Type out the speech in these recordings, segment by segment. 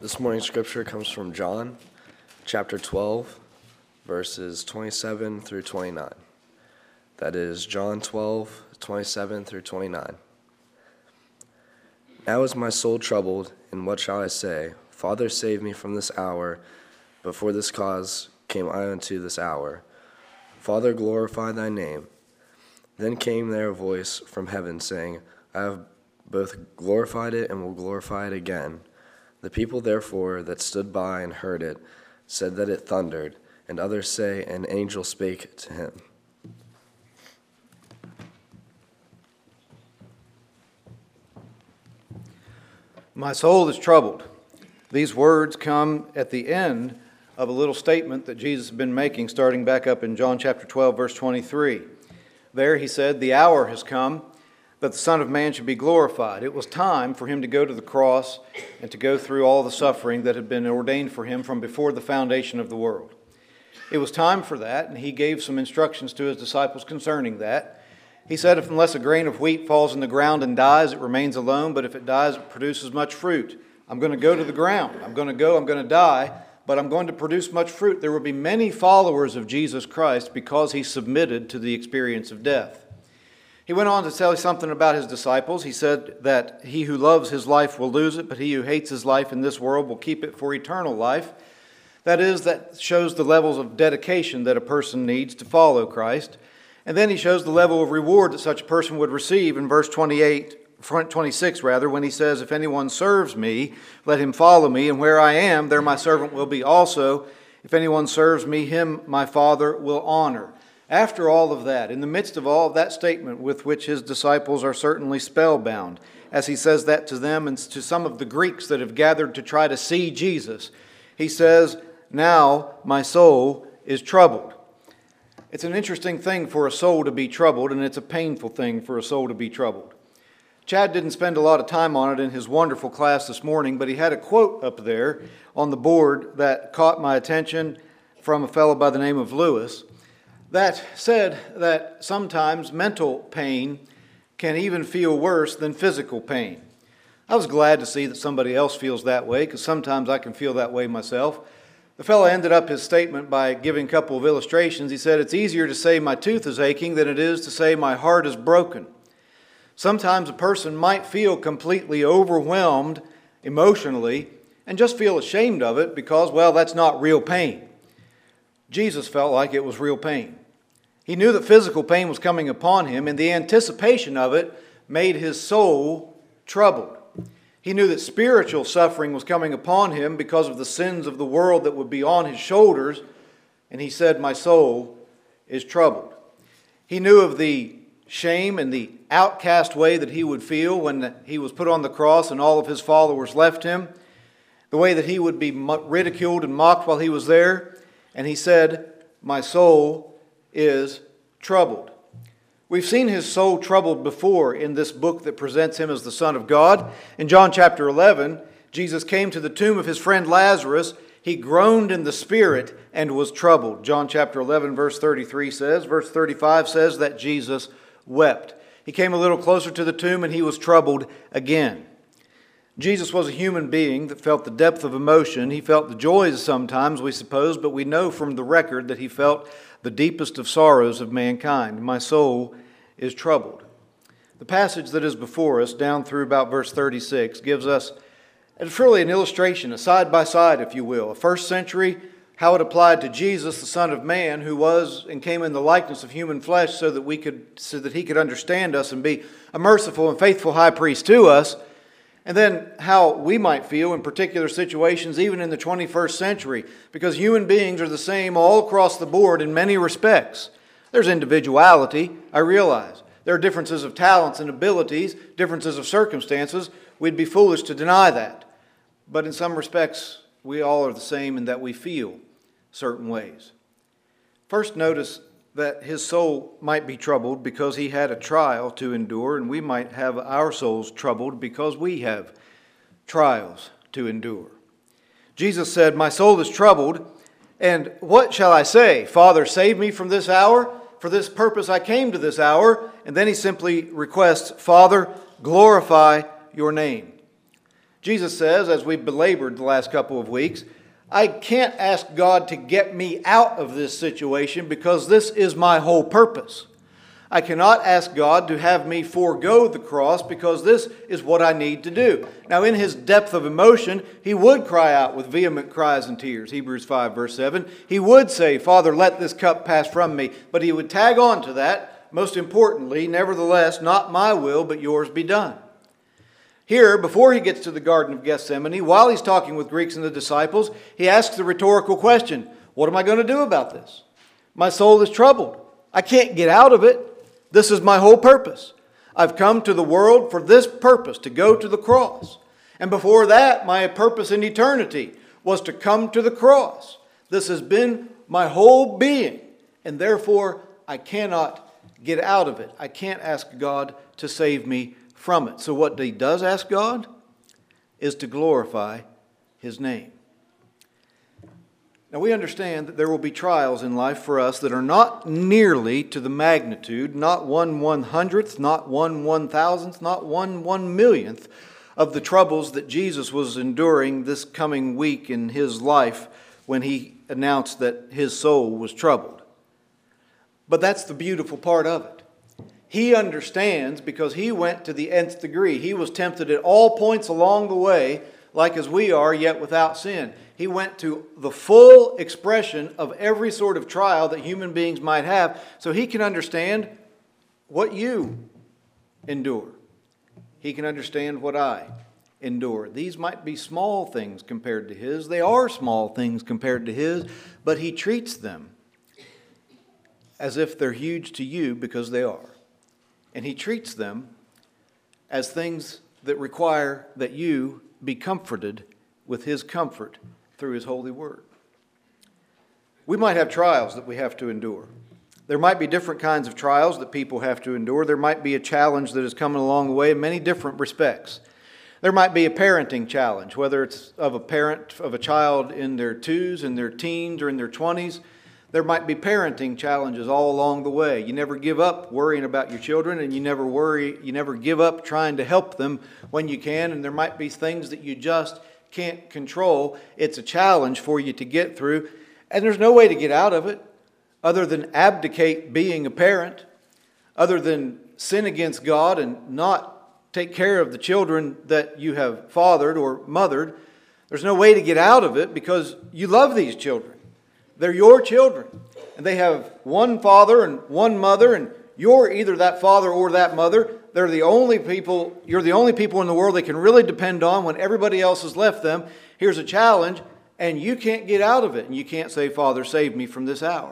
This morning's scripture comes from John, chapter 12, verses 27 through 29. That is John 12, 27 through 29. Now is my soul troubled, and what shall I say? Father, save me from this hour. But for this cause came I unto this hour. Father, glorify thy name. Then came there a voice from heaven, saying, I have both glorified it and will glorify it again. The people therefore that stood by and heard it said that it thundered, and others say, an angel spake to him. My soul is troubled. These words come at the end of a little statement that Jesus has been making, starting back up in John chapter 12, verse 23. There he said, the hour has come that the Son of Man should be glorified. It was time for him to go to the cross and to go through all the suffering that had been ordained for him from before the foundation of the world. It was time for that, and he gave some instructions to his disciples concerning that. He said, if unless a grain of wheat falls in the ground and dies, it remains alone, but if it dies, it produces much fruit. I'm going to go to the ground. I'm going to die, but I'm going to produce much fruit. There will be many followers of Jesus Christ because he submitted to the experience of death. He went on to tell you something about his disciples. He said that he who loves his life will lose it, but he who hates his life in this world will keep it for eternal life. That shows the levels of dedication that a person needs to follow Christ. And then he shows the level of reward that such a person would receive in verse 26, when he says, if anyone serves me, let him follow me, and where I am, there my servant will be also. If anyone serves me, him my Father will honor. After all of that, in the midst of all of that statement with which his disciples are certainly spellbound, as he says that to them and to some of the Greeks that have gathered to try to see Jesus, he says, now my soul is troubled. It's an interesting thing for a soul to be troubled, and it's a painful thing for a soul to be troubled. Chad didn't spend a lot of time on it in his wonderful class this morning, but he had a quote up there on the board that caught my attention from a fellow by the name of Lewis that said that sometimes mental pain can even feel worse than physical pain. I was glad to see that somebody else feels that way, because sometimes I can feel that way myself. The fellow ended up his statement by giving a couple of illustrations. He said, it's easier to say my tooth is aching than it is to say my heart is broken. Sometimes a person might feel completely overwhelmed emotionally and just feel ashamed of it because, well, that's not real pain. Jesus felt like it was real pain. He knew that physical pain was coming upon him, and the anticipation of it made his soul troubled. He knew that spiritual suffering was coming upon him because of the sins of the world that would be on his shoulders, and he said, my soul is troubled. He knew of the shame and the outcast way that he would feel when he was put on the cross and all of his followers left him, the way that he would be ridiculed and mocked while he was there. And he said, my soul is troubled. We've seen his soul troubled before in this book that presents him as the Son of God. In John chapter 11, Jesus came to the tomb of his friend Lazarus. He groaned in the spirit and was troubled. John chapter 11, verse 33 says, verse 35 says that Jesus wept. He came a little closer to the tomb and he was troubled again. Jesus was a human being that felt the depth of emotion. He felt the joys sometimes, we suppose, but we know from the record that he felt the deepest of sorrows of mankind. My soul is troubled. The passage that is before us, down through about verse 36, gives us really an illustration, a side-by-side, if you will. A first century, how it applied to Jesus, the Son of Man, who was and came in the likeness of human flesh so that he could understand us and be a merciful and faithful high priest to us. And then how we might feel in particular situations, even in the 21st century, because human beings are the same all across the board in many respects. There's individuality, I realize. There are differences of talents and abilities, differences of circumstances. We'd be foolish to deny that. But in some respects, we all are the same in that we feel certain ways. First, notice that his soul might be troubled because he had a trial to endure, and we might have our souls troubled because we have trials to endure. Jesus said, my soul is troubled, and what shall I say? Father, save me from this hour. For this purpose I came to this hour. And then he simply requests, Father, glorify your name. Jesus says, as we've belabored the last couple of weeks, I can't ask God to get me out of this situation because this is my whole purpose. I cannot ask God to have me forego the cross because this is what I need to do. Now, in his depth of emotion, he would cry out with vehement cries and tears. Hebrews 5, verse 7. He would say, Father, let this cup pass from me. But he would tag on to that, most importantly, nevertheless, not my will, but yours be done. Here, before he gets to the Garden of Gethsemane, while he's talking with Greeks and the disciples, he asks the rhetorical question, what am I going to do about this? My soul is troubled. I can't get out of it. This is my whole purpose. I've come to the world for this purpose, to go to the cross. And before that, my purpose in eternity was to come to the cross. This has been my whole being, and therefore I cannot get out of it. I can't ask God to save me from it. So what he does ask God is to glorify his name. Now we understand that there will be trials in life for us that are not nearly to the magnitude, not 1/100th, not 1/1000th, not 1/1,000,000th of the troubles that Jesus was enduring this coming week in his life when he announced that his soul was troubled. But that's the beautiful part of it. He understands because he went to the nth degree. He was tempted at all points along the way, like as we are, yet without sin. He went to the full expression of every sort of trial that human beings might have, so he can understand what you endure. He can understand what I endure. These might be small things compared to his. They are small things compared to his, but he treats them as if they're huge to you because they are. And he treats them as things that require that you be comforted with his comfort through his holy word. We might have trials that we have to endure. There might be different kinds of trials that people have to endure. There might be a challenge that is coming along the way in many different respects. There might be a parenting challenge, whether it's of a parent of a child in their 2s, in their teens, or in their 20s. There might be parenting challenges all along the way. You never give up worrying about your children, and you never give up trying to help them when you can, and there might be things that you just can't control. It's a challenge for you to get through, and there's no way to get out of it other than abdicate being a parent, other than sin against God and not take care of the children that you have fathered or mothered. There's no way to get out of it because you love these children. They're your children, and they have one father and one mother, and you're either that father or that mother. You're the only people in the world they can really depend on when everybody else has left them. Here's a challenge, and you can't get out of it, and you can't say, Father, save me from this hour.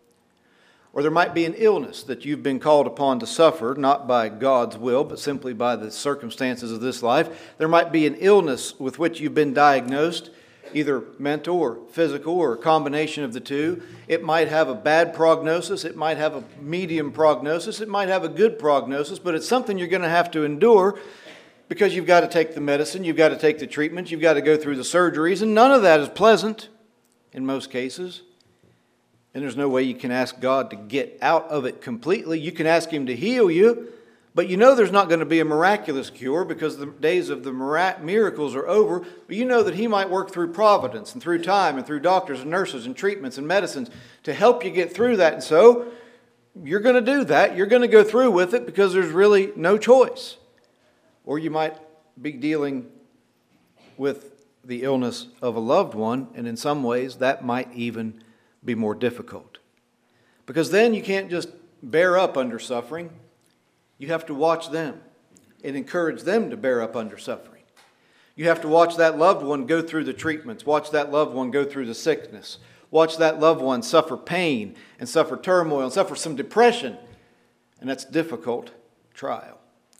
Or there might be an illness that you've been called upon to suffer, not by God's will, but simply by the circumstances of this life. There might be an illness with which you've been diagnosed, either mental or physical or a combination of the two. It might have a bad prognosis. It might have a medium prognosis. It might have a good prognosis, but it's something you're going to have to endure because you've got to take the medicine, you've got to take the treatments, you've got to go through the surgeries, and none of that is pleasant in most cases. And there's no way you can ask God to get out of it completely. You can ask Him to heal you, but you know there's not going to be a miraculous cure because the days of the miracles are over. But you know that He might work through providence and through time and through doctors and nurses and treatments and medicines to help you get through that. And so you're going to do that. You're going to go through with it because there's really no choice. Or you might be dealing with the illness of a loved one, and in some ways that might even be more difficult. Because then you can't just bear up under suffering. You have to watch them and encourage them to bear up under suffering. You have to watch that loved one go through the treatments, watch that loved one go through the sickness, watch that loved one suffer pain and suffer turmoil and suffer some depression. And that's a difficult trial.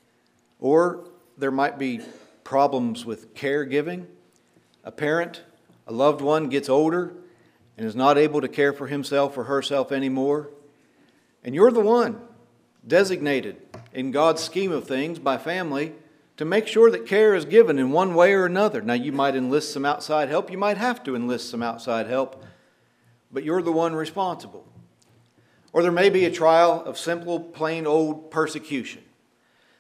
Or there might be problems with caregiving. A parent, a loved one gets older and is not able to care for himself or herself anymore. And you're the one designated in God's scheme of things by family to make sure that care is given in one way or another. Now, you might enlist some outside help. You might have to enlist some outside help, but you're the one responsible. Or there may be a trial of simple, plain old persecution.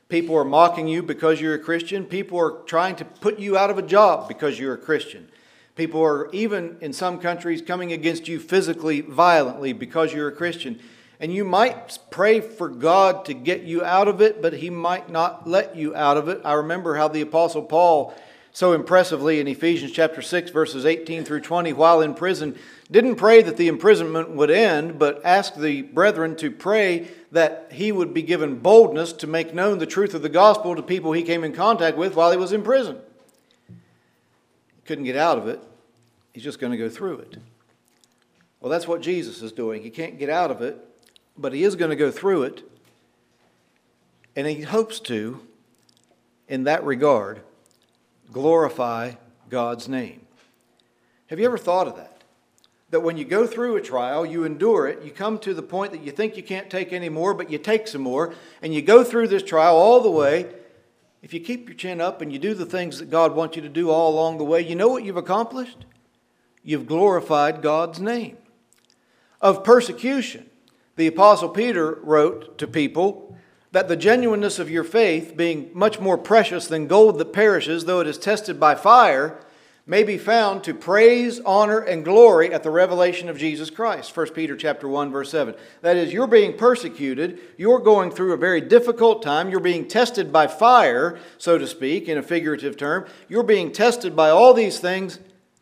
People are mocking you because you're a Christian. People are trying to put you out of a job because you're a Christian. People are even, in some countries, coming against you physically, violently because you're a Christian. And you might pray for God to get you out of it, but He might not let you out of it. I remember how the Apostle Paul, so impressively in Ephesians chapter 6, verses 18 through 20, while in prison, didn't pray that the imprisonment would end, but asked the brethren to pray that he would be given boldness to make known the truth of the gospel to people he came in contact with while he was in prison. He couldn't get out of it. He's just going to go through it. Well, that's what Jesus is doing. He can't get out of it, but He is going to go through it. And He hopes to, in that regard, glorify God's name. Have you ever thought of that? That when you go through a trial, you endure it, you come to the point that you think you can't take any more, but you take some more, and you go through this trial all the way. If you keep your chin up and you do the things that God wants you to do all along the way, you know what you've accomplished? You've glorified God's name. Of persecution, the Apostle Peter wrote to people that the genuineness of your faith, being much more precious than gold that perishes, though it is tested by fire, may be found to praise, honor, and glory at the revelation of Jesus Christ. 1 Peter chapter 1, verse 7. That is, you're being persecuted, you're going through a very difficult time, you're being tested by fire, so to speak, in a figurative term. You're being tested by all these things.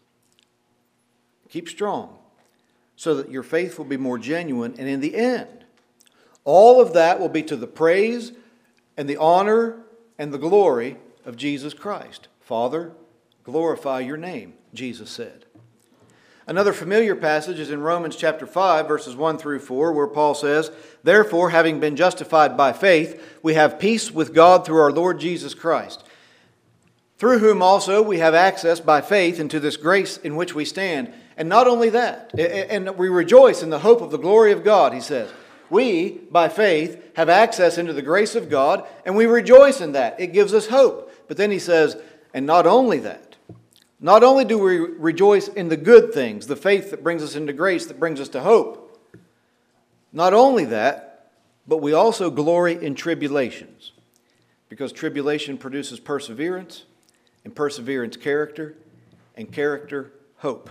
Keep strong, so that your faith will be more genuine, and in the end, all of that will be to the praise and the honor and the glory of Jesus Christ. Father, glorify your name, Jesus said. Another familiar passage is in Romans chapter 5, verses 1 through 4, where Paul says, "Therefore, having been justified by faith, we have peace with God through our Lord Jesus Christ, through whom also we have access by faith into this grace in which we stand. And not only that, and we rejoice in the hope of the glory of God," he says. We, by faith, have access into the grace of God, and we rejoice in that. It gives us hope. But then he says, and not only that, not only do we rejoice in the good things, the faith that brings us into grace, that brings us to hope. Not only that, but we also glory in tribulations, because tribulation produces perseverance, and perseverance character, and character hope.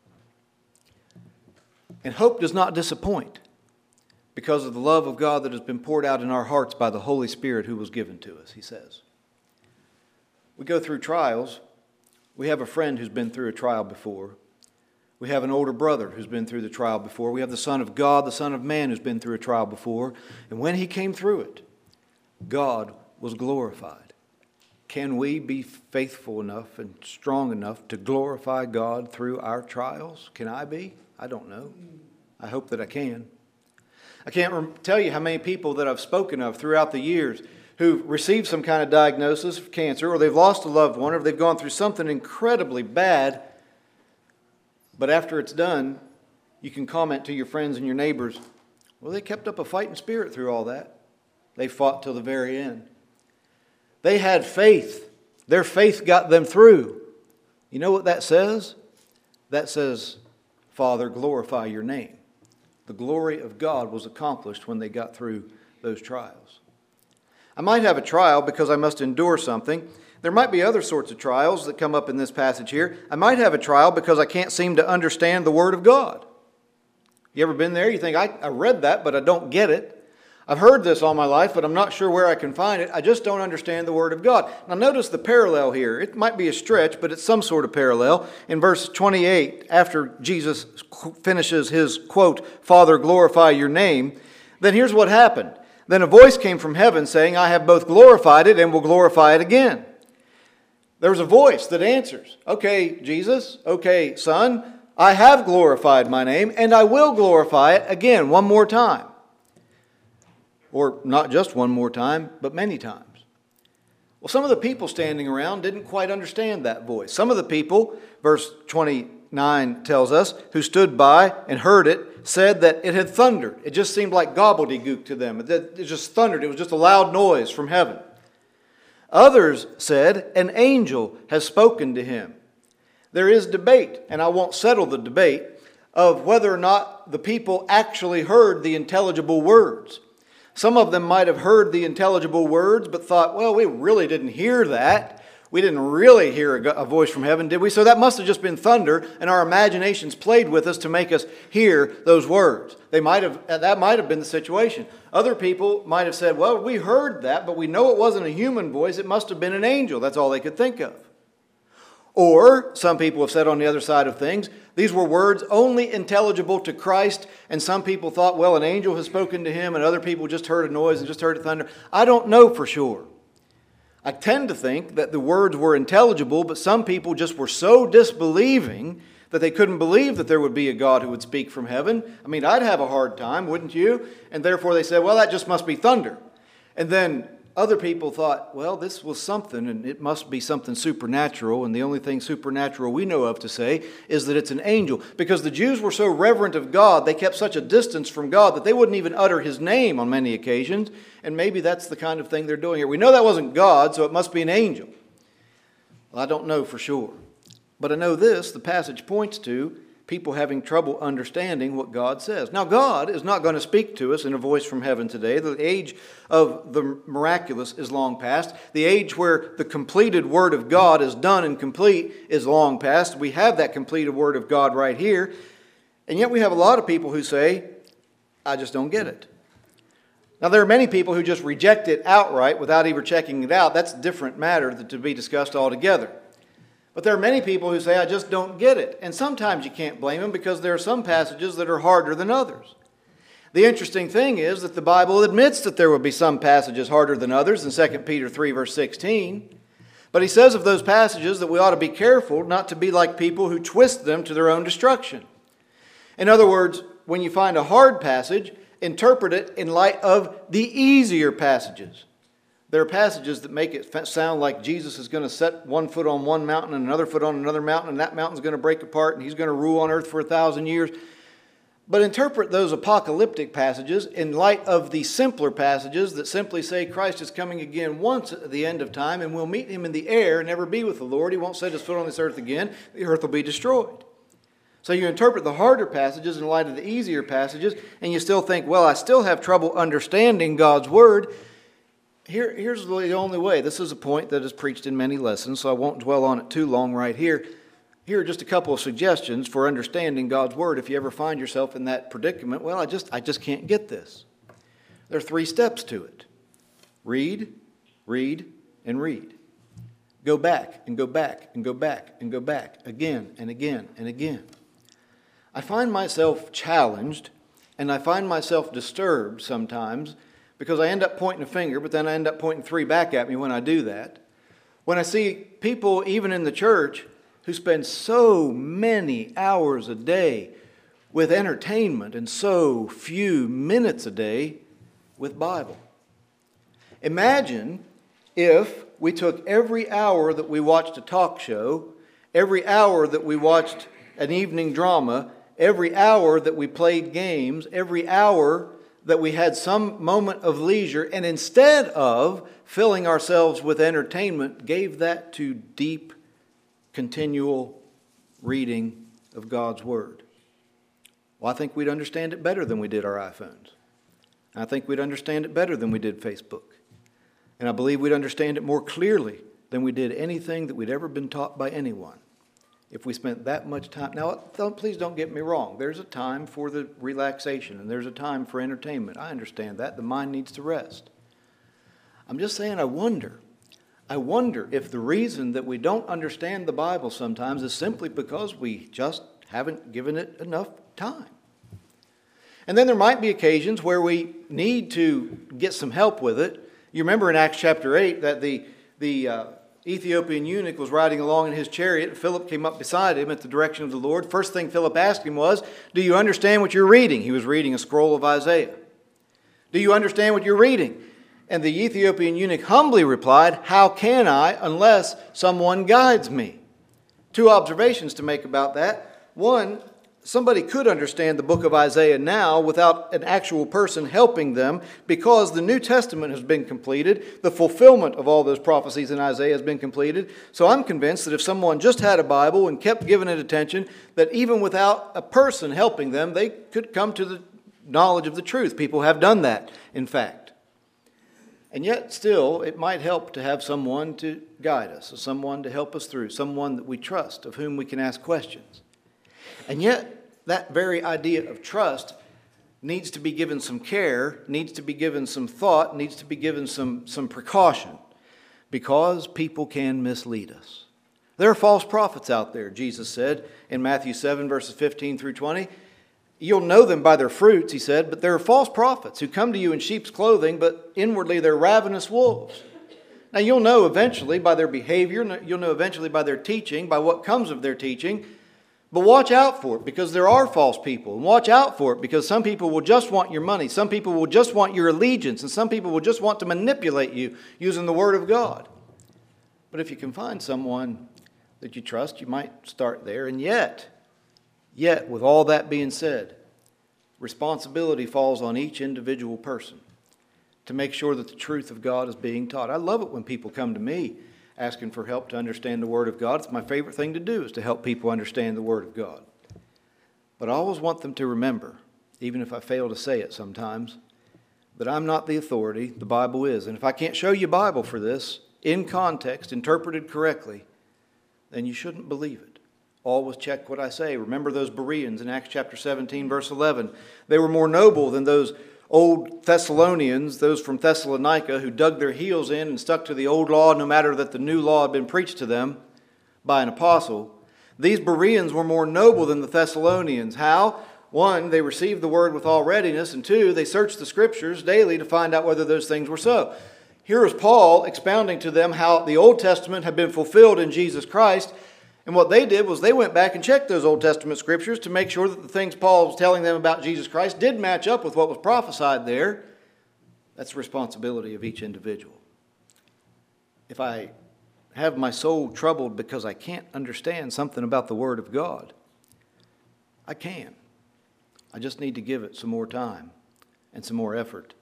And hope does not disappoint because of the love of God that has been poured out in our hearts by the Holy Spirit who was given to us, he says. We go through trials. We have a friend who's been through a trial before. We have an older brother who's been through the trial before. We have the Son of God, the Son of Man, who's been through a trial before. And when he came through it, God was glorified. Can we be faithful enough and strong enough to glorify God through our trials? Can I be? I don't know. I hope that I can. I can't tell you how many people that I've spoken of throughout the years who've received some kind of diagnosis of cancer, or they've lost a loved one, or they've gone through something incredibly bad. But after it's done, you can comment to your friends and your neighbors, well, they kept up a fighting spirit through all that. They fought till the very end. They had faith. Their faith got them through. You know what that says? That says, Father, glorify your name. The glory of God was accomplished when they got through those trials. I might have a trial because I must endure something. There might be other sorts of trials that come up in this passage here. I might have a trial because I can't seem to understand the Word of God. You ever been there? You think, I read that, but I don't get it. I've heard this all my life, but I'm not sure where I can find it. I just don't understand the Word of God. Now notice the parallel here. It might be a stretch, but it's some sort of parallel. In verse 28, after Jesus finishes his quote, Father, glorify your name, then here's what happened. Then a voice came from heaven saying, I have both glorified it and will glorify it again. There's a voice that answers, okay, Jesus, okay, Son, I have glorified my name and I will glorify it again one more time. Or not just one more time, but many times. Well, some of the people standing around didn't quite understand that voice. Some of the people, verse 29 tells us, who stood by and heard it, said that it had thundered. It just seemed like gobbledygook to them. It just thundered. It was just a loud noise from heaven. Others said, an angel has spoken to him. There is debate, and I won't settle the debate, of whether or not the people actually heard the intelligible words. Some of them might have heard the intelligible words, but thought, well, we really didn't hear that. We didn't really hear a voice from heaven, did we? So that must have just been thunder, and our imaginations played with us to make us hear those words. That might have been the situation. Other people might have said, well, we heard that, but we know it wasn't a human voice. It must have been an angel. That's all they could think of. Or some people have said on the other side of things, these were words only intelligible to Christ, and some people thought, well, an angel has spoken to him, and other people just heard a noise and just heard a thunder. I don't know for sure. I tend to think that the words were intelligible, but some people just were so disbelieving that they couldn't believe that there would be a God who would speak from heaven. I mean, I'd have a hard time, wouldn't you? And therefore they said, well, that just must be thunder. And then other people thought, well, this was something, and it must be something supernatural, and the only thing supernatural we know of to say is that it's an angel. Because the Jews were so reverent of God, they kept such a distance from God that they wouldn't even utter his name on many occasions, and maybe that's the kind of thing they're doing here. We know that wasn't God, so it must be an angel. Well, I don't know for sure. But I know this, the passage points to people having trouble understanding what God says. Now, God is not going to speak to us in a voice from heaven today. The age of the miraculous is long past. The age where the completed Word of God is done and complete is long past. We have that completed Word of God right here. And yet we have a lot of people who say, I just don't get it. Now, there are many people who just reject it outright without even checking it out. That's a different matter to be discussed altogether. But there are many people who say, I just don't get it. And sometimes you can't blame them because there are some passages that are harder than others. The interesting thing is that the Bible admits that there will be some passages harder than others in 2 Peter 3, verse 16. But he says of those passages that we ought to be careful not to be like people who twist them to their own destruction. In other words, when you find a hard passage, interpret it in light of the easier passages. There are passages that make it sound like Jesus is going to set one foot on one mountain and another foot on another mountain, and that mountain's going to break apart, and he's going to rule on earth for 1,000 years. But interpret those apocalyptic passages in light of the simpler passages that simply say Christ is coming again once at the end of time, and we'll meet him in the air and never be with the Lord. He won't set his foot on this earth again. The earth will be destroyed. So you interpret the harder passages in light of the easier passages, and you still think, well, I still have trouble understanding God's Word. Here's the only way. This is a point that is preached in many lessons, so I won't dwell on it too long right here. Here are just a couple of suggestions for understanding God's Word if you ever find yourself in that predicament. Well, I just can't get this. There are 3 steps to it. Read, read, and read. Go back and go back and go back and go back again and again and again. I find myself challenged and I find myself disturbed sometimes because I end up pointing a finger, but then I end up pointing 3 back at me when I do that. When I see people, even in the church, who spend so many hours a day with entertainment and so few minutes a day with Bible. Imagine if we took every hour that we watched a talk show, every hour that we watched an evening drama, every hour that we played games, every hour that we had some moment of leisure, and instead of filling ourselves with entertainment, gave that to deep, continual reading of God's Word. Well, I think we'd understand it better than we did our iPhones. I think we'd understand it better than we did Facebook. And I believe we'd understand it more clearly than we did anything that we'd ever been taught by anyone if we spent that much time. Now, please don't get me wrong. There's a time for the relaxation and there's a time for entertainment. I understand that. The mind needs to rest. I'm just saying I wonder if the reason that we don't understand the Bible sometimes is simply because we just haven't given it enough time. And then there might be occasions where we need to get some help with it. You remember in Acts chapter 8 that the Ethiopian eunuch was riding along in his chariot. Philip came up beside him at the direction of the Lord. First thing Philip asked him was, do you understand what you're reading? He was reading a scroll of Isaiah. Do you understand what you're reading? And the Ethiopian eunuch humbly replied, how can I unless someone guides me? 2 observations to make about that. One, somebody could understand the book of Isaiah now without an actual person helping them because the New Testament has been completed. The fulfillment of all those prophecies in Isaiah has been completed. So I'm convinced that if someone just had a Bible and kept giving it attention, that even without a person helping them, they could come to the knowledge of the truth. People have done that, in fact. And yet still, it might help to have someone to guide us, or someone to help us through, someone that we trust, of whom we can ask questions. And yet, that very idea of trust needs to be given some care, needs to be given some thought, needs to be given some precaution, because people can mislead us. There are false prophets out there, Jesus said in Matthew 7, verses 15 through 20. You'll know them by their fruits, he said, but there are false prophets who come to you in sheep's clothing, but inwardly they're ravenous wolves. Now you'll know eventually by their behavior, you'll know eventually by their teaching, by what comes of their teaching, but watch out for it, because there are false people. And watch out for it, because some people will just want your money, some people will just want your allegiance, and some people will just want to manipulate you using the Word of God. But if you can find someone that you trust, you might start there. And yet, with all that being said, responsibility falls on each individual person to make sure that the truth of God is being taught. I love it when people come to me asking for help to understand the Word of God. It's my favorite thing to do, is to help people understand the Word of God. But I always want them to remember, even if I fail to say it sometimes, that I'm not the authority, the Bible is. And if I can't show you Bible for this, in context, interpreted correctly, then you shouldn't believe it. Always check what I say. Remember those Bereans in Acts chapter 17, verse 11. They were more noble than those old Thessalonians, those from Thessalonica, who dug their heels in and stuck to the old law, no matter that the new law had been preached to them by an apostle. These Bereans were more noble than the Thessalonians. How? One, they received the word with all readiness, and two, they searched the scriptures daily to find out whether those things were so. Here is Paul expounding to them how the Old Testament had been fulfilled in Jesus Christ. And what they did was they went back and checked those Old Testament scriptures to make sure that the things Paul was telling them about Jesus Christ did match up with what was prophesied there. That's the responsibility of each individual. If I have my soul troubled because I can't understand something about the Word of God, I can. I just need to give it some more time and some more effort.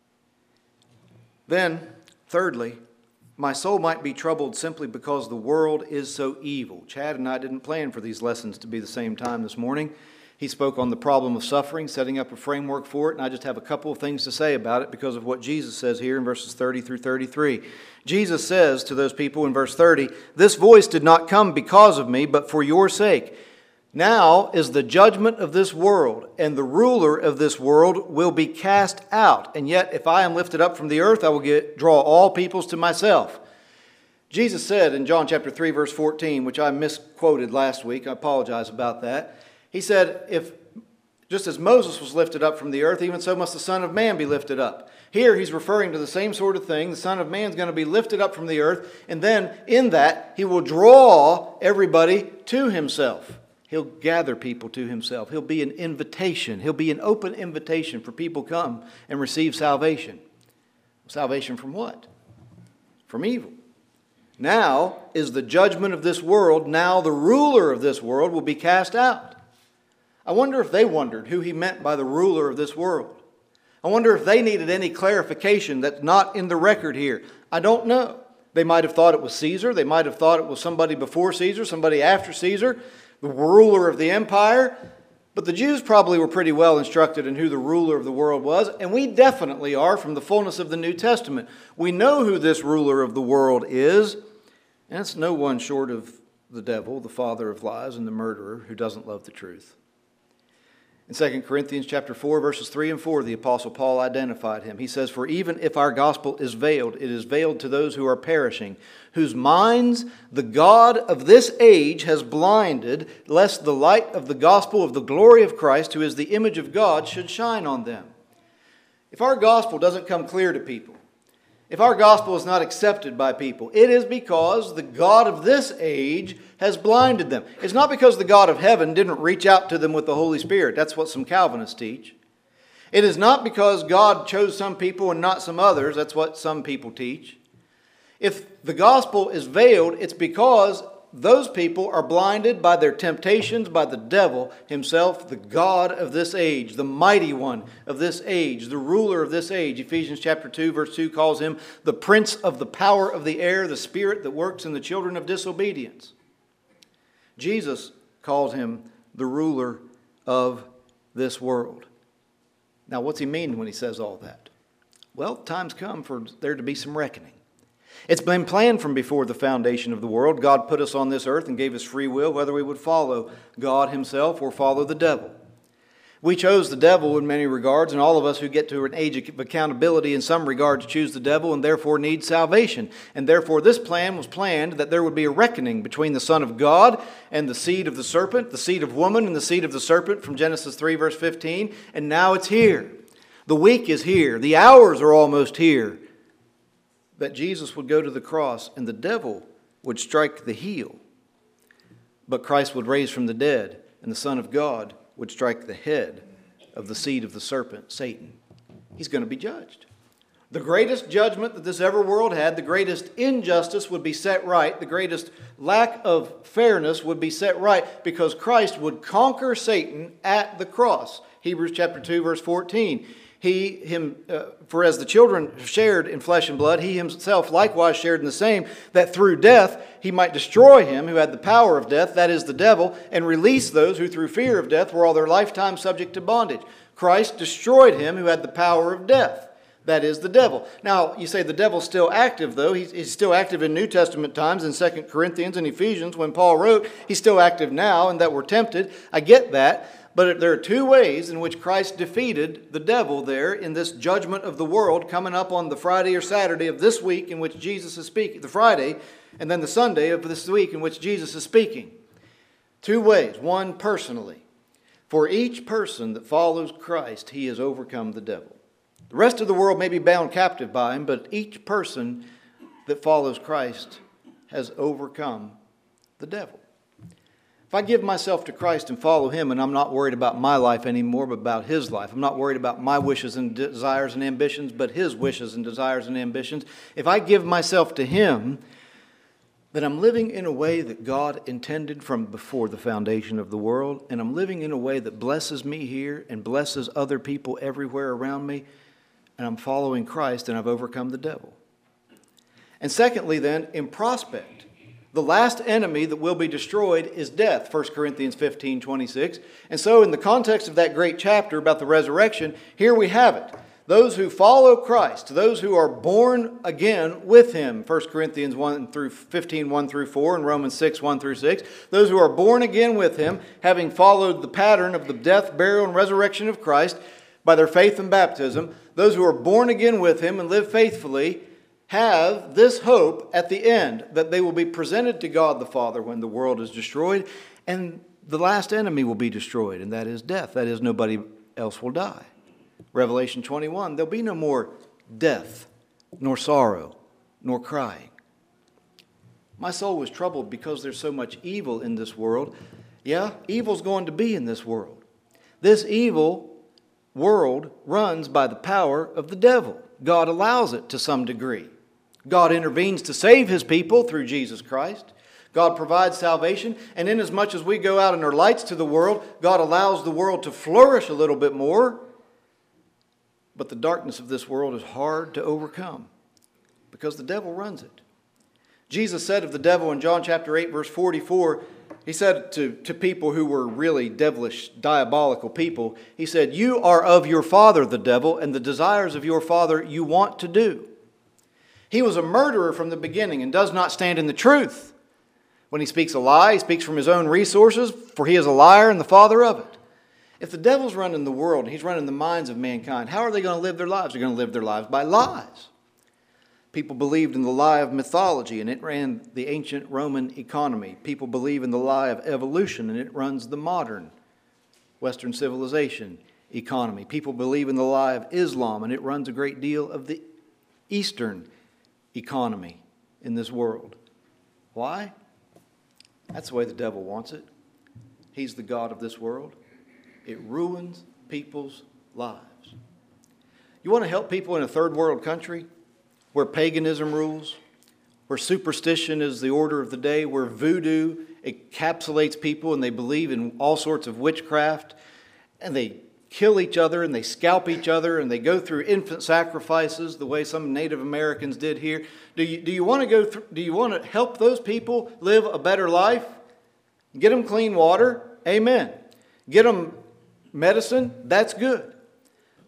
Then, thirdly, my soul might be troubled simply because the world is so evil. Chad and I didn't plan for these lessons to be the same time this morning. He spoke on the problem of suffering, setting up a framework for it, and I just have a couple of things to say about it because of what Jesus says here in verses 30 through 33. Jesus says to those people in verse 30, "This voice did not come because of me, but for your sake. Now is the judgment of this world, and the ruler of this world will be cast out. And yet, if I am lifted up from the earth, I will draw all peoples to myself." Jesus said in John chapter 3, verse 14, which I misquoted last week. I apologize about that. He said, "If just as Moses was lifted up from the earth, even so must the Son of Man be lifted up." Here he's referring to the same sort of thing. The Son of Man is going to be lifted up from the earth, and then in that he will draw everybody to himself. He'll gather people to himself. He'll be an invitation. He'll be an open invitation for people to come and receive salvation. Salvation from what? From evil. Now is the judgment of this world. Now the ruler of this world will be cast out. I wonder if they wondered who he meant by the ruler of this world. I wonder if they needed any clarification that's not in the record here. I don't know. They might have thought it was Caesar. They might have thought it was somebody before Caesar, somebody after Caesar, the ruler of the empire. But the Jews probably were pretty well instructed in who the ruler of the world was, and we definitely are from the fullness of the New Testament. We know who this ruler of the world is, and it's no one short of the devil, the father of lies, and the murderer who doesn't love the truth. In 2 Corinthians chapter 4, verses 3 and 4, the Apostle Paul identified him. He says, "For even if our gospel is veiled, it is veiled to those who are perishing, whose minds the God of this age has blinded, lest the light of the gospel of the glory of Christ, who is the image of God, should shine on them." If our gospel doesn't come clear to people, if our gospel is not accepted by people, it is because the God of this age has blinded them. It's not because the God of heaven didn't reach out to them with the Holy Spirit. That's what some Calvinists teach. It is not because God chose some people and not some others. That's what some people teach. If the gospel is veiled, it's because those people are blinded by their temptations, by the devil himself, the God of this age, the mighty one of this age, the ruler of this age. Ephesians chapter 2, verse 2 calls him the prince of the power of the air, the spirit that works in the children of disobedience. Jesus calls him the ruler of this world. Now, what's he mean when he says all that? Well, time's come for there to be some reckoning. It's been planned from before the foundation of the world. God put us on this earth and gave us free will whether we would follow God himself or follow the devil. We chose the devil in many regards, and all of us who get to an age of accountability in some regards choose the devil and therefore need salvation. And therefore this plan was planned that there would be a reckoning between the Son of God and the seed of the serpent, the seed of woman and the seed of the serpent from Genesis 3 verse 15. And now it's here. The week is here. The hours are almost here. That Jesus would go to the cross and the devil would strike the heel. But Christ would raise from the dead and the Son of God would strike the head of the seed of the serpent, Satan. He's going to be judged. The greatest judgment that this ever world had, the greatest injustice would be set right, the greatest lack of fairness would be set right because Christ would conquer Satan at the cross. Hebrews chapter 2, verse 14. For as the children shared in flesh and blood, he himself likewise shared in the same, that through death he might destroy him who had the power of death, that is the devil, and release those who through fear of death were all their lifetime subject to bondage. Christ destroyed him who had the power of death, that is the devil. Now, you say the devil's still active, though. He's still active in New Testament times, in 2 Corinthians and Ephesians, when Paul wrote, he's still active now, and that we're tempted. I get that. But there are two ways in which Christ defeated the devil there in this judgment of the world coming up on the Friday or Saturday of this week in which Jesus is speaking. The Friday and then the Sunday of this week in which Jesus is speaking. Two ways. One, personally. For each person that follows Christ, he has overcome the devil. The rest of the world may be bound captive by him, but each person that follows Christ has overcome the devil. If I give myself to Christ and follow him and I'm not worried about my life anymore but about his life, I'm not worried about my wishes and desires and ambitions but his wishes and desires and ambitions, if I give myself to him, then I'm living in a way that God intended from before the foundation of the world, and I'm living in a way that blesses me here and blesses other people everywhere around me, and I'm following Christ and I've overcome the devil. And secondly then, in prospect, the last enemy that will be destroyed is death, 1 Corinthians 15:26. And so in the context of that great chapter about the resurrection, here we have it. Those who follow Christ, those who are born again with him, 1 Corinthians 15, 1 through 4, and Romans 6, 1 through 6. Those who are born again with him, having followed the pattern of the death, burial, and resurrection of Christ by their faith and baptism, those who are born again with him and live faithfully, have this hope at the end that they will be presented to God the Father when the world is destroyed, and the last enemy will be destroyed, and that is death. That is, nobody else will die. Revelation 21, there'll be no more death, nor sorrow, nor crying. My soul was troubled because there's so much evil in this world. Yeah, evil's going to be in this world. This evil world runs by the power of the devil. God allows it to some degree. God intervenes to save his people through Jesus Christ. God provides salvation, and inasmuch as we go out and are lights to the world, God allows the world to flourish a little bit more. But the darkness of this world is hard to overcome because the devil runs it. Jesus said of the devil in John chapter 8, verse 44, he said to people who were really devilish, diabolical people, he said, "You are of your father, the devil, and the desires of your father you want to do." He was a murderer from the beginning and does not stand in the truth. When he speaks a lie, he speaks from his own resources, for he is a liar and the father of it. If the devil's running the world and he's running the minds of mankind, how are they going to live their lives? They're going to live their lives by lies. People believed in the lie of mythology, and it ran the ancient Roman economy. People believe in the lie of evolution, and it runs the modern Western civilization economy. People believe in the lie of Islam, and it runs a great deal of the Eastern economy in this world. Why? That's the way the devil wants it. He's the god of this world. It ruins people's lives. You want to help people in a third world country where paganism rules, where superstition is the order of the day, where voodoo encapsulates people and they believe in all sorts of witchcraft, and they kill each other and they scalp each other and they go through infant sacrifices the way some Native Americans did here. Do you want to go through? Do you want to help those people live a better life? Get them clean water? Amen. Get them medicine? That's good.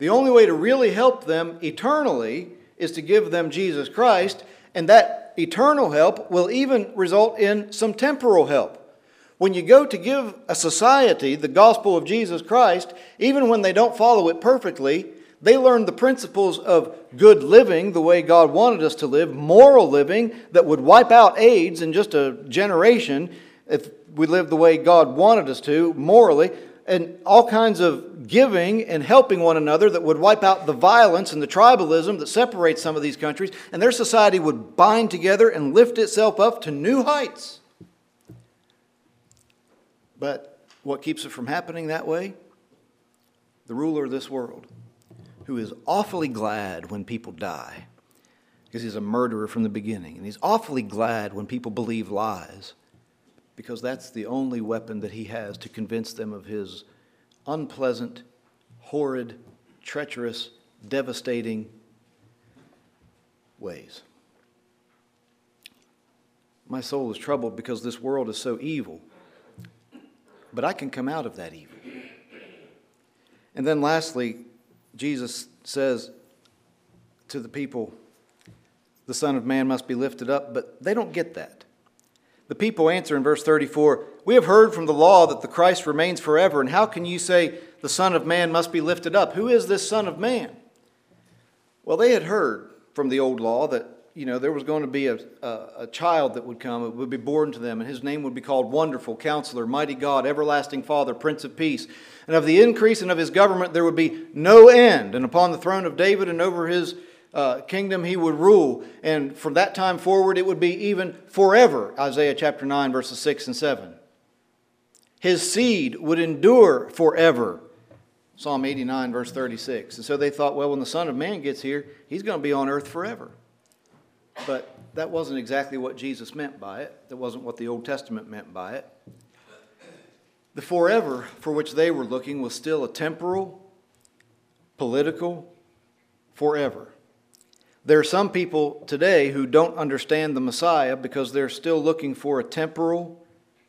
The only way to really help them eternally is to give them Jesus Christ, and that eternal help will even result in some temporal help. When you go to give a society the gospel of Jesus Christ, even when they don't follow it perfectly, they learn the principles of good living, the way God wanted us to live, moral living that would wipe out AIDS in just a generation if we lived the way God wanted us to, morally, and all kinds of giving and helping one another that would wipe out the violence and the tribalism that separates some of these countries, and their society would bind together and lift itself up to new heights. But what keeps it from happening that way? The ruler of this world, who is awfully glad when people die, because he's a murderer from the beginning, and he's awfully glad when people believe lies, because that's the only weapon that he has to convince them of his unpleasant, horrid, treacherous, devastating ways. My soul is troubled because this world is so evil. But I can come out of that evil. And then lastly, Jesus says to the people, the Son of Man must be lifted up, but they don't get that. The people answer in verse 34, "We have heard from the law that the Christ remains forever, and how can you say the Son of Man must be lifted up? Who is this Son of Man?" Well, they had heard from the old law that there was going to be a child that would come, it would be born to them, and his name would be called Wonderful, Counselor, Mighty God, Everlasting Father, Prince of Peace. And of the increase and of his government there would be no end. And upon the throne of David and over his kingdom he would rule. And from that time forward it would be even forever. Isaiah chapter 9 verses 6 and 7. His seed would endure forever. Psalm 89 verse 36. And so they thought, well, when the Son of Man gets here, he's going to be on earth forever. But that wasn't exactly what Jesus meant by it. That wasn't what the Old Testament meant by it. The forever for which they were looking was still a temporal, political, forever. There are some people today who don't understand the Messiah because they're still looking for a temporal,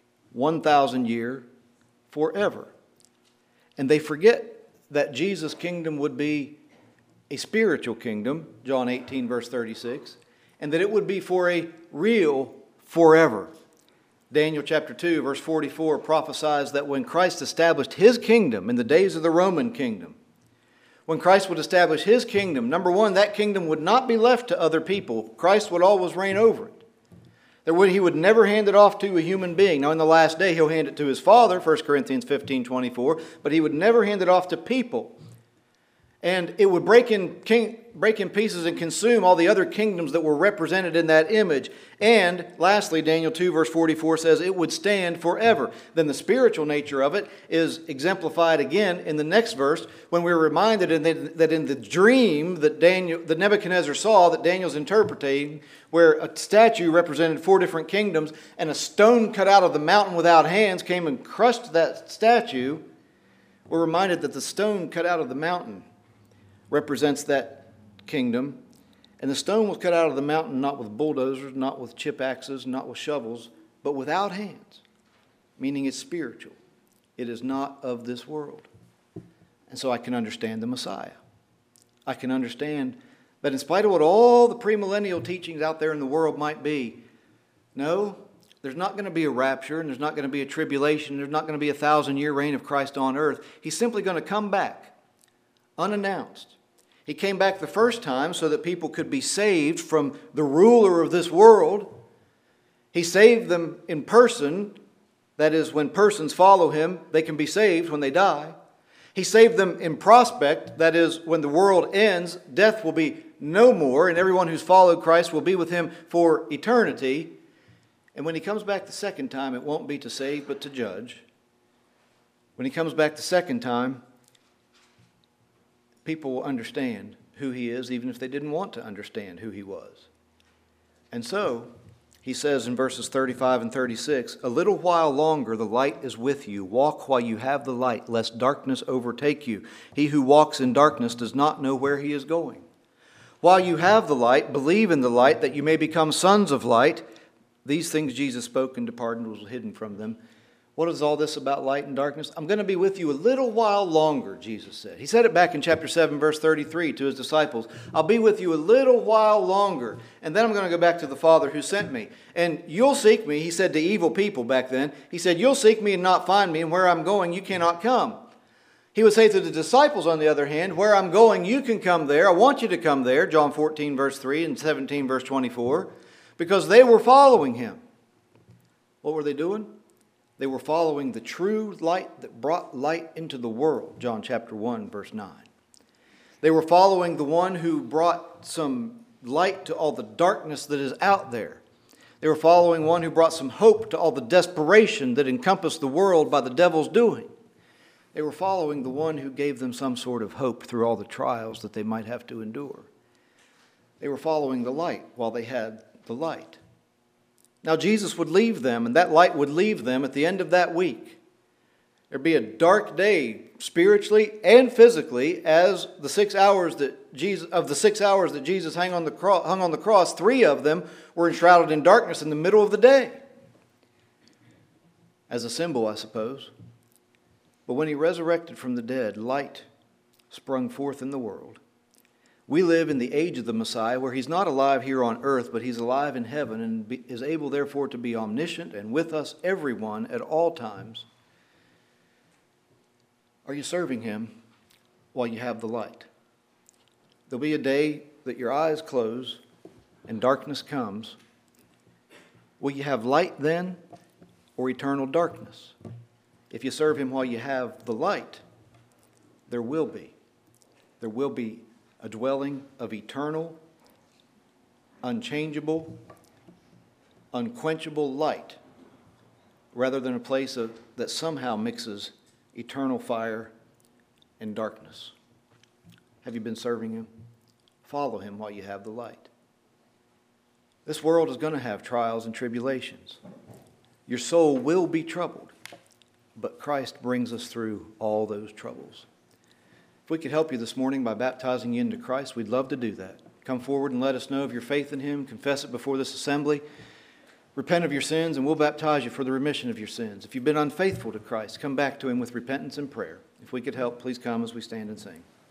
1,000-year, forever. And they forget that Jesus' kingdom would be a spiritual kingdom, John 18, verse 36, and that it would be for a real forever. Daniel chapter 2, verse 44 prophesies that when Christ established his kingdom in the days of the Roman kingdom, when Christ would establish his kingdom, number one, that kingdom would not be left to other people. Christ would always reign over it. He would never hand it off to a human being. Now, in the last day, he'll hand it to his Father, 1 Corinthians 15:24, but he would never hand it off to people. And it would break in pieces and consume all the other kingdoms that were represented in that image. And lastly, Daniel 2 verse 44 says it would stand forever. Then the spiritual nature of it is exemplified again in the next verse when we're reminded that in the dream that Nebuchadnezzar saw, that Daniel's interpreting, where a statue represented 4 different kingdoms and a stone cut out of the mountain without hands came and crushed that statue, we're reminded that the stone cut out of the mountain represents that kingdom. And the stone was cut out of the mountain not with bulldozers, not with chip axes, not with shovels, but without hands, meaning it's spiritual. It is not of this world. And so I can understand the Messiah. I can understand that in spite of what all the premillennial teachings out there in the world might be, no, there's not going to be a rapture, and there's not going to be a tribulation, there's not going to be a 1,000-year reign of Christ on earth. He's simply going to come back unannounced. He came back the first time so that people could be saved from the ruler of this world. He saved them in person. That is, when persons follow him, they can be saved when they die. He saved them in prospect. That is, when the world ends, death will be no more, and everyone who's followed Christ will be with him for eternity. And when he comes back the second time, it won't be to save, but to judge. When he comes back the second time, people will understand who he is, even if they didn't want to understand who he was. And so, he says in verses 35 and 36, "A little while longer the light is with you. Walk while you have the light, lest darkness overtake you. He who walks in darkness does not know where he is going. While you have the light, believe in the light, that you may become sons of light." These things Jesus spoke and departed was hidden from them. What is all this about light and darkness? I'm going to be with you a little while longer, Jesus said. He said it back in chapter 7, verse 33 to his disciples. I'll be with you a little while longer, and then I'm going to go back to the Father who sent me. And you'll seek me, he said to evil people back then. He said, you'll seek me and not find me, and where I'm going, you cannot come. He would say to the disciples, on the other hand, where I'm going, you can come there. I want you to come there, John 14, verse 3 and 17, verse 24, because they were following him. What were they doing? They were following the true light that brought light into the world, John chapter 1, verse 9. They were following the one who brought some light to all the darkness that is out there. They were following one who brought some hope to all the desperation that encompassed the world by the devil's doing. They were following the one who gave them some sort of hope through all the trials that they might have to endure. They were following the light while they had the light. Now Jesus would leave them, and that light would leave them at the end of that week. There'd be a dark day spiritually and physically as the 6 hours that Jesus hung on the cross, 3 of them were enshrouded in darkness in the middle of the day. As a symbol, I suppose. But when he resurrected from the dead, light sprung forth in the world. We live in the age of the Messiah where he's not alive here on earth, but he's alive in heaven and is able therefore to be omniscient and with us, everyone, at all times. Are you serving him while you have the light? There'll be a day that your eyes close and darkness comes. Will you have light then or eternal darkness? If you serve him while you have the light, there will be a dwelling of eternal, unchangeable, unquenchable light, rather than a place that somehow mixes eternal fire and darkness. Have you been serving him? Follow him while you have the light. This world is going to have trials and tribulations. Your soul will be troubled, but Christ brings us through all those troubles. If we could help you this morning by baptizing you into Christ, we'd love to do that. Come forward and let us know of your faith in him. Confess it before this assembly. Repent of your sins, and we'll baptize you for the remission of your sins. If you've been unfaithful to Christ, come back to him with repentance and prayer. If we could help, please come as we stand and sing.